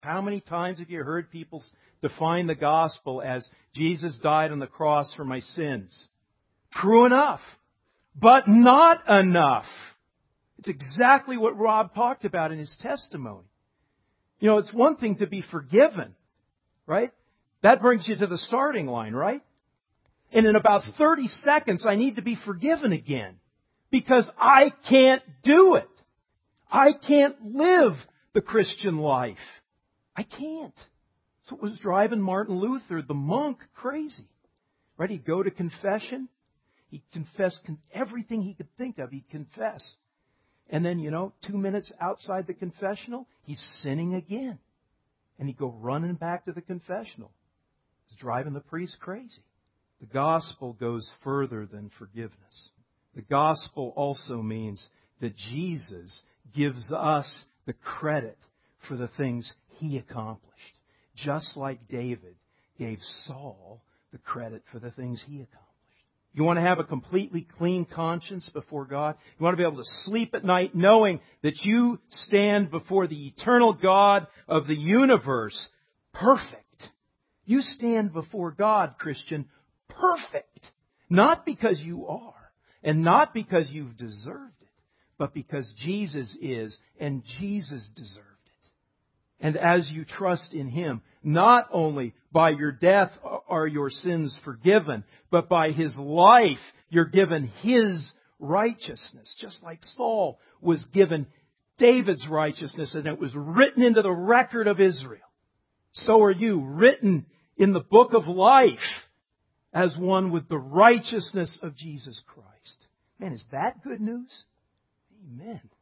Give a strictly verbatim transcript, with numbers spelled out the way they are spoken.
How many times have you heard people define the gospel as Jesus died on the cross for my sins? True enough, but not enough. It's exactly what Rob talked about in his testimony. You know, it's one thing to be forgiven, right? That brings you to the starting line, right? And in about thirty seconds, I need to be forgiven again because I can't do it. I can't live the Christian life. I can't. That's what was driving Martin Luther, the monk, crazy. Right? He'd go to confession. He'd confess everything he could think of. He'd confess. And then, you know, two minutes outside the confessional, he's sinning again. And he'd go running back to the confessional. It's driving the priest crazy. The gospel goes further than forgiveness. The gospel also means that Jesus gives us the credit for the things He accomplished. Just like David gave Saul the credit for the things he accomplished. You want to have a completely clean conscience before God? You want to be able to sleep at night knowing that you stand before the eternal God of the universe perfect. You stand before God, Christian, perfect. Not because you are, and not because you've deserved it, but because Jesus is, and Jesus deserved it. And as you trust in Him, not only by your death are your sins forgiven, but by His life you're given His righteousness. Just like Saul was given David's righteousness and it was written into the record of Israel. So are you, written in the book of life as one with the righteousness of Jesus Christ. Man, is that good news? Amen.